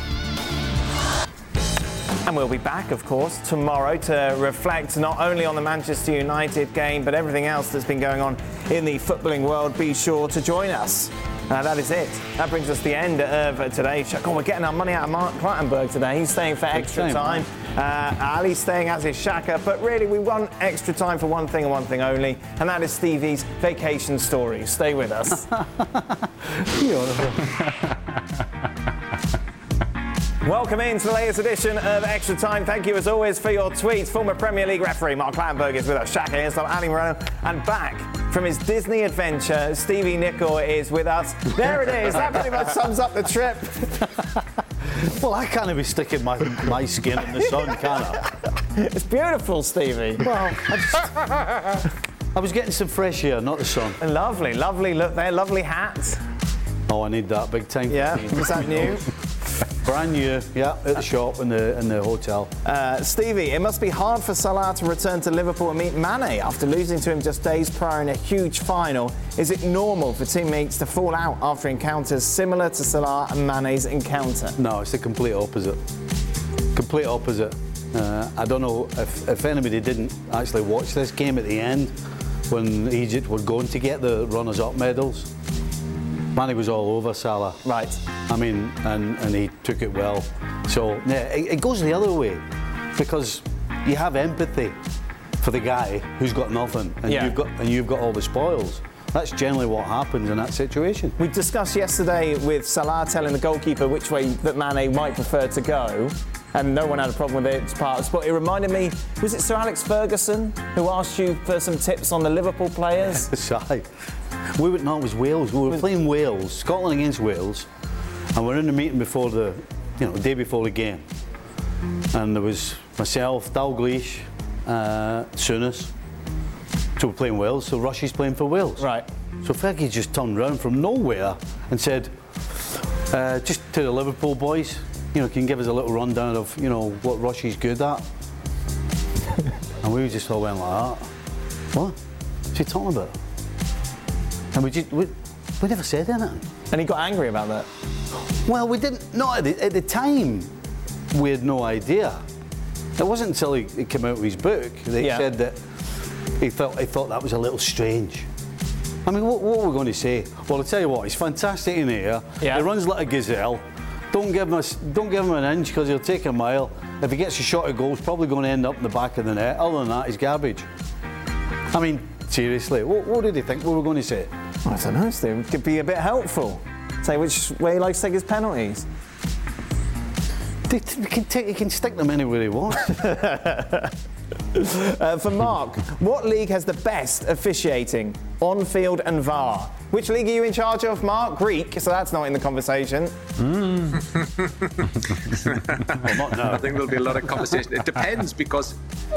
And we'll be back, of course, tomorrow to reflect not only on the Manchester United game, but everything else that's been going on in the footballing world. Be sure to join us. Uh, that is it. That brings us to the end of uh, today's show. God, we're getting our money out of Mark Clattenburg today. He's staying for extra time. Uh, Ali's staying as is Shaka. But really, we want extra time for one thing and one thing only, and that is Stevie's vacation stories. Stay with us. Welcome in to the latest edition of Extra Time. Thank you, as always, for your tweets. Former Premier League referee Mark Clattenburg is with us. Shaka Hinsdale, Ali Moreno, and back from his Disney adventure, Stevie Nicol is with us. There it is. That pretty much sums up the trip. Well, I can't be sticking my, my skin in the sun, can I? It's beautiful, Stevie. Well, I, just, I was getting some fresh air, not the sun. Lovely, lovely look there. Lovely hat. Oh, I need that big time. Yeah, is that new? Brand new, yeah, at the shop in the in the hotel. Uh, Stevie, it must be hard for Salah to return to Liverpool and meet Mane after losing to him just days prior in a huge final. Is it normal for teammates to fall out after encounters similar to Salah and Mane's encounter? No, it's the complete opposite. Complete opposite. Uh, I don't know if, if anybody didn't actually watch this game at the end when Egypt were going to get the runners-up medals. Mane was all over Salah. Right. I mean, and, and he took it well. So, yeah, it, it goes the other way because you have empathy for the guy who's got nothing and Yeah. you've got and you've got all the spoils. That's generally what happens in that situation. We discussed yesterday with Salah telling the goalkeeper which way that Mane might prefer to go, and no one had a problem with it. It's part of the sport. It reminded me, was it Sir Alex Ferguson who asked you for some tips on the Liverpool players? Sorry. We were, no, it was Wales. We were was playing Wales, Scotland against Wales, and we're in the meeting before the, you know, the day before the game. And there was myself, Dalglish, uh, Souness. So we're playing Wales, so Rushy's playing for Wales. Right. So Fergie just turned round from nowhere and said, uh, just to the Liverpool boys, you know, can you give us a little rundown of, you know, what Rushy's good at? And we just all went like that. What? What's he talking about? And we just, we, we never said anything. And he got angry about that? Well, we didn't, not at the, at the time, we had no idea. It wasn't until he, he came out with his book that he Yeah. said that he felt he thought that was a little strange. I mean, what, what were we going to say? Well, I'll tell you what, he's fantastic in the air. Yeah. He runs like a gazelle. Don't give him a, don't give him an inch because he'll take a mile. If he gets a shot at goal, he's probably going to end up in the back of the net. Other than that, he's garbage. I mean, seriously, what, what did he think we were going to say? I don't know, Steve. It could be a bit helpful. Say which way he likes to take his penalties. He can, take, he can stick them anywhere he wants. Uh, for Mark, what league has the best officiating, on-field and V A R? Which league are you in charge of, Mark? Greek, so that's not in the conversation. Mm. well, not now. I think there'll be a lot of conversation. It depends because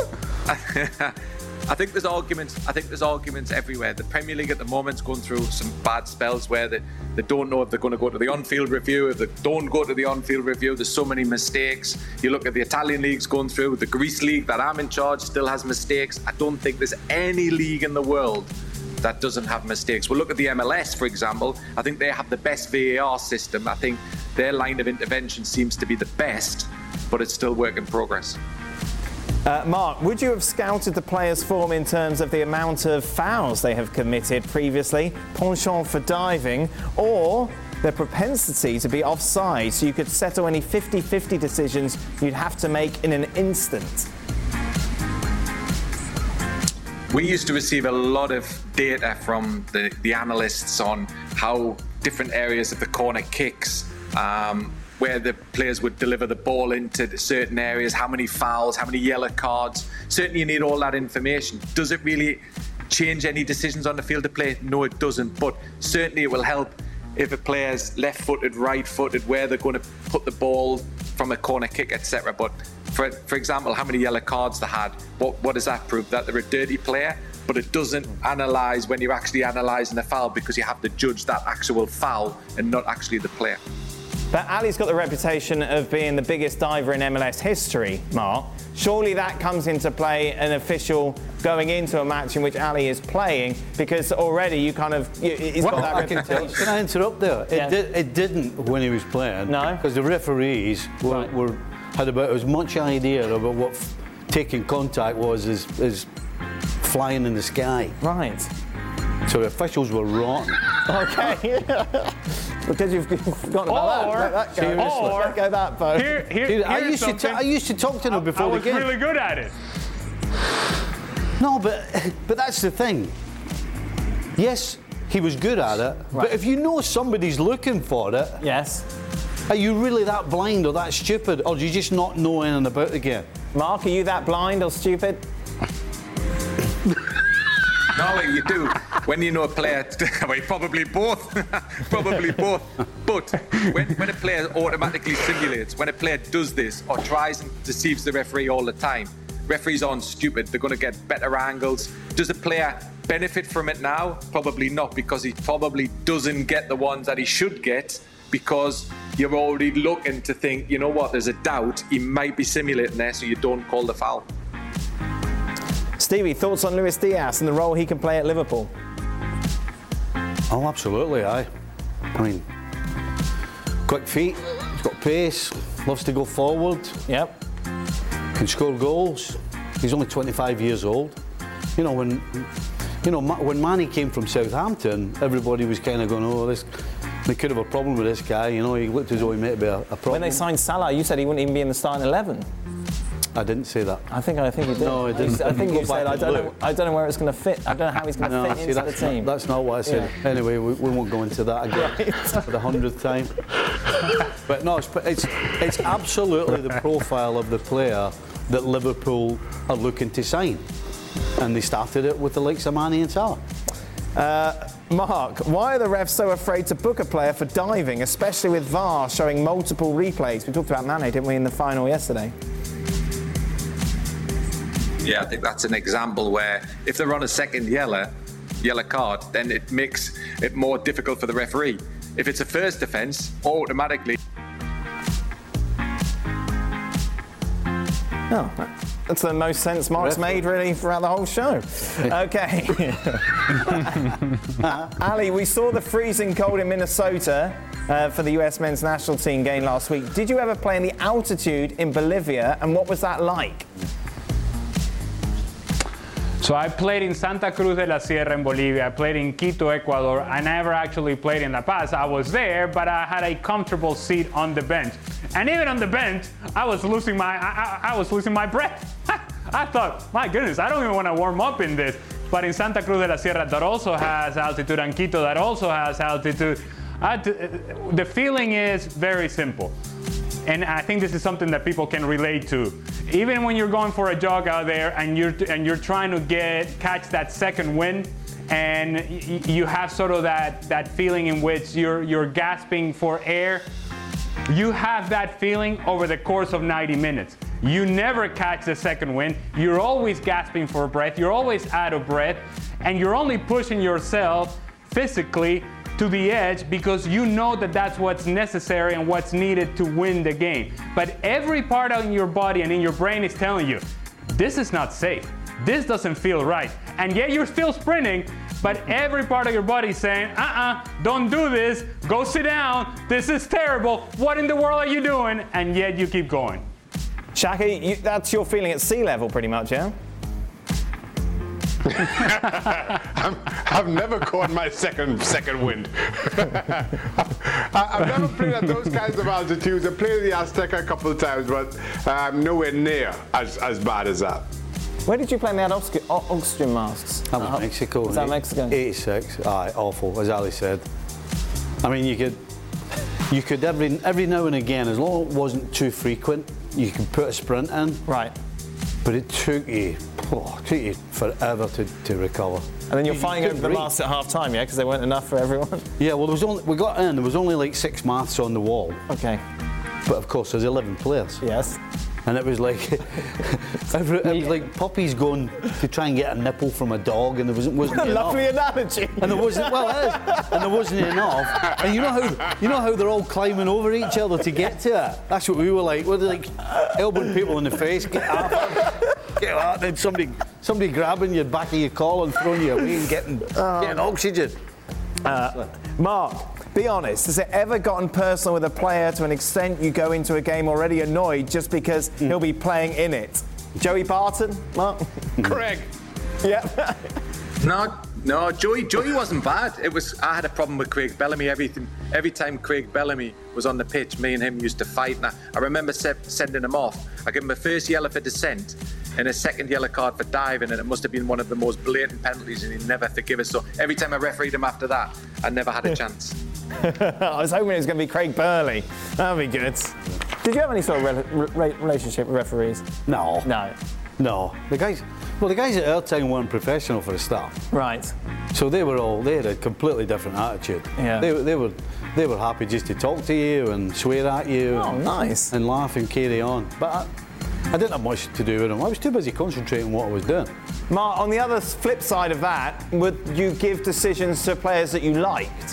I think there's arguments. I think there's arguments everywhere. The Premier League at the moment's going through some bad spells where they, they don't know if they're going to go to the on-field review. If they don't go to the on-field review, there's so many mistakes. You look at the Italian leagues going through. The Greece league that I'm in charge still has mistakes. I don't think there's any league in the world that doesn't have mistakes. We'll look at the M L S, for example. I think they have the best V A R system. I think their line of intervention seems to be the best, but it's still work in progress. Uh, Mark, would you have scouted the players' form in terms of the amount of fouls they have committed previously, penchant for diving, or their propensity to be offside so you could settle any fifty-fifty decisions you'd have to make in an instant? We used to receive a lot of data from the, the analysts on how different areas of the corner kicks, um, where the players would deliver the ball into certain areas, how many fouls, how many yellow cards. Certainly you need all that information. Does it really change any decisions on the field of play? No, it doesn't. But certainly it will help if a player's left-footed, right-footed, where they're going to put the ball from a corner kick, et cetera. But for for example, how many yellow cards they had, what, what does that prove? That they're a dirty player? But it doesn't analyse when you're actually analysing a foul because you have to judge that actual foul and not actually the player. But Ali's got the reputation of being the biggest diver in M L S history, Mark. Surely that comes into play, an official going into a match in which Ali is playing, because already you kind of... You, he's well, got that I can, reputation. can I interrupt there? It, Yeah. did, it didn't when he was playing. No? Because the referees were, Right. were had about as much idea about what f- taking contact was as, as flying in the sky. Right. So the officials were rotten. Okay. Because you've forgotten about Or- that. Let that go. Seriously. Or, Let go that, Bo. Here, here, Dude, I here's used to something. ta- I used to talk to them before I the was game. really good at it. No, but but that's the thing. Yes, he was good at it. Right. But if you know somebody's looking for it, Yes. are you really that blind or that stupid, or do you just not know anything about the game? Mark, are you that blind or stupid? No, you do. When you know a player, well, probably both. probably both. But when, when a player automatically simulates, when a player does this or tries and deceives the referee all the time, referees aren't stupid. They're going to get better angles. Does a player benefit from it now? Probably not, because he probably doesn't get the ones that he should get, because you're already looking to think, you know what, there's a doubt he might be simulating there, so you don't call the foul. Stevie, thoughts on Luis Diaz and the role he can play at Liverpool? Oh, absolutely, aye. I mean, quick feet, he's got pace, loves to go forward, Yep. can score goals. He's only twenty-five years old. You know, when you know Ma- when Manny came from Southampton, everybody was kind of going, "Oh, this they could have a problem with this guy." You know, he looked as though he might be a, a problem. When they signed Salah, you said he wouldn't even be in the starting eleven. I I didn't say that. I think I think you did. No, I didn't. I think Go you said back I and don't know. look. I don't know where it's going to fit. I don't know how he's going to No, fit see, into the that's team. Not, that's not what I said. Yeah. Anyway, we, we won't go into that again Right. for the hundredth time. But no, it's, it's it's absolutely the profile of the player that Liverpool are looking to sign, and they started it with the likes of Mane and Salah. Uh, Mark, why are the refs so afraid to book a player for diving, especially with V A R showing multiple replays? We talked about Mane, didn't we, in the final yesterday? Yeah, I think that's an example where if they're on a second yellow yellow card, then it makes it more difficult for the referee. If it's a first offence, automatically. Oh, that's the most sense Mark's made really throughout the whole show. Okay. Ali, we saw the freezing cold in Minnesota uh, for the U S men's national team game last week. Did you ever play in the altitude in Bolivia, and what was that like? So I played in Santa Cruz de la Sierra in Bolivia. I played in Quito, Ecuador. I never actually played in La Paz. I was there, but I had a comfortable seat on the bench. And even on the bench, I was losing my I, I, I was losing my breath. I thought, my goodness, I don't even want to warm up in this. But in Santa Cruz de la Sierra, that also has altitude, and Quito, that also has altitude. I, the feeling is very simple. And I think this is something that people can relate to. Even when you're going for a jog out there and you're and you're trying to get catch that second wind, and y- you have sort of that that feeling in which you're you're gasping for air. You have that feeling over the course of ninety minutes. You never catch the second wind. You're always gasping for breath. You're always out of breath, and you're only pushing yourself physically to the edge because you know that that's what's necessary and what's needed to win the game. But every part of your body and in your brain is telling you, this is not safe. This doesn't feel right. And yet you're still sprinting, but every part of your body is saying, uh-uh, don't do this, go sit down, this is terrible, what in the world are you doing? And yet you keep going. Shaka, you, that's your feeling at sea level pretty much, yeah? I'm, I've never caught my second second wind. I, I've never played at those kinds of altitudes. I played the Azteca a couple of times, but um, nowhere near as, as bad as that. Where did you play in the oxygen, oxygen masks? That was Mexico. Was that Mexico? eighty-six. Aye, awful, as Ali said. I mean, you could, you could every every now and again, as long as it wasn't too frequent, you could put a sprint in. Right. But it took you, oh, it took you forever to, to recover. And then you're You fighting over couldn't the breathe. masks at half time, yeah? Because they weren't enough for everyone? Yeah, well, there was only we got in. There was only like six masks on the wall. Okay. But of course, there's eleven players. Yes. And it was like, every, it was like puppies going to try and get a nipple from a dog, and there wasn't wasn't enough. Lovely analogy. And there wasn't well, it is, and there wasn't enough. And you know how you know how they're all climbing over each other to get to it. That's what we were like. We're like elbowing people in the face, get up, get up, then somebody somebody grabbing your back of your collar and throwing you away and getting getting oxygen. Uh, Mark, be honest, has it ever gotten personal with a player to an extent you go into a game already annoyed just because mm. he'll be playing in it? Joey Barton, Mark? Craig. Yeah. No, no, Joey, Joey wasn't bad. It was I had a problem with Craig Bellamy. Everything, every time Craig Bellamy was on the pitch, me and him used to fight. And I, I remember se- sending him off. I gave him a first yellow for dissent and a second yellow card for diving, and it must have been one of the most blatant penalties, and he never forgave us. So every time I refereed him after that, I never had a chance. I was hoping it was going to be Craig Burley. That'd be good. Did you have any sort of re- re- relationship with referees? No, No. no. The guys, well, the guys at our time weren't professional for a start. Right. So they were all they had a completely different attitude. Yeah. They, they were they were happy just to talk to you and swear at you. Oh, and, nice. And laugh and carry on. But I, I didn't have much to do with them. I was too busy concentrating on what I was doing. Mark, on the other flip side of that, would you give decisions to players that you liked?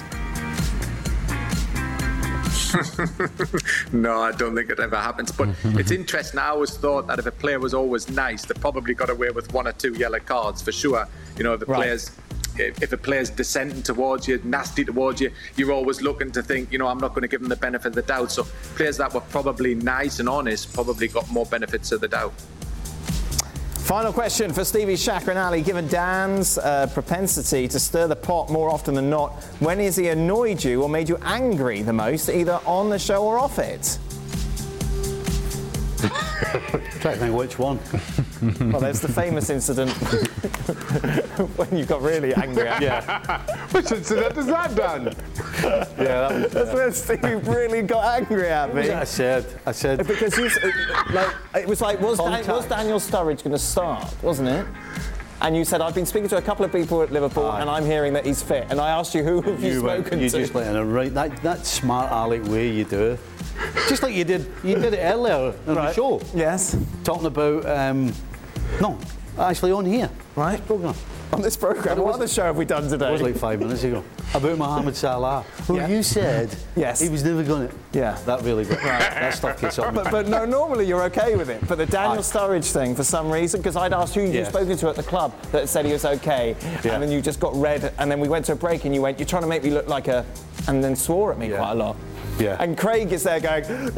No, I don't think it ever happens. But it's interesting. I always thought that if a player was always nice, they probably got away with one or two yellow cards for sure. You know, the Right. players. If if a player's dissenting towards you, nasty towards you, you're always looking to think, you know, I'm not going to give them the benefit of the doubt. So players that were probably nice and honest probably got more benefits of the doubt. Final question for Stevie, Shaka and Ali. Given Dan's uh, propensity to stir the pot more often than not, when has he annoyed you or made you angry the most, either on the show or off it? Try to think which one. Well, there's the famous incident when you got really angry at me. Yeah. Which incident is that done? Yeah, that was, That's when Steve really got angry at me. I said, I said, Because you, like, it was like, was, Dan, Contact. was Daniel Sturridge going to start, wasn't it? And you said, I've been speaking to a couple of people at Liverpool Aye. and I'm hearing that he's fit. And I asked you, who have you, you, went, spoken you to? just letting it right. That, that smart aleck way you do it. Just like you did, you did it earlier on the Right. show. Yes. Talking about, um, no, actually on here. Right. Program. On this programme, what other show have we done today? It was like five minutes ago. About Mohamed Salah. Who Yeah. you said Yes. he was never going to. Yeah. That really got, that stuff gets up. But, but no, normally you're okay with it. But the Daniel Aye. Sturridge thing, for some reason, because I'd asked who you'd Yes. spoken to at the club that said he was okay, Yeah. and then you just got red, and then we went to a break and you went, you're trying to make me look like a, and then swore at me Yeah. quite a lot. Yeah. And Craig is there going, in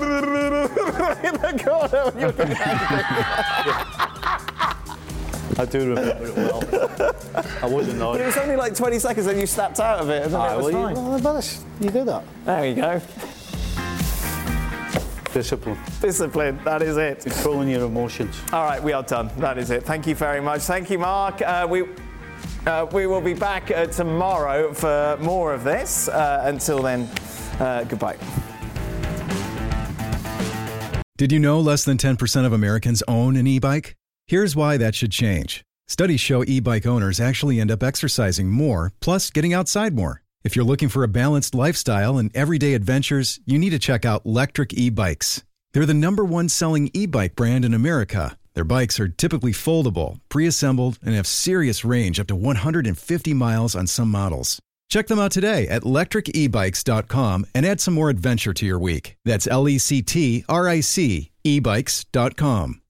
the corner when you're getting angry. I do remember it well. I wasn't But it naughty. was only like twenty seconds and you snapped out of it, and then Aye, it was well, fine. you, well, that's, you do that. There you go. Discipline. Discipline, that is it. Controlling your emotions. All right, we are done. That is it. Thank you very much. Thank you, Mark. Uh, we uh, we will be back uh, tomorrow for more of this. Uh, until then, uh, goodbye. Did you know less than ten percent of Americans own an e-bike? Here's why that should change. Studies show e-bike owners actually end up exercising more, plus getting outside more. If you're looking for a balanced lifestyle and everyday adventures, you need to check out Lectric e-bikes. They're the number one selling e-bike brand in America. Their bikes are typically foldable, pre-assembled, and have serious range up to one hundred fifty miles on some models. Check them out today at lectric e bikes dot com and add some more adventure to your week. That's L E C T R I C e bikes dot com.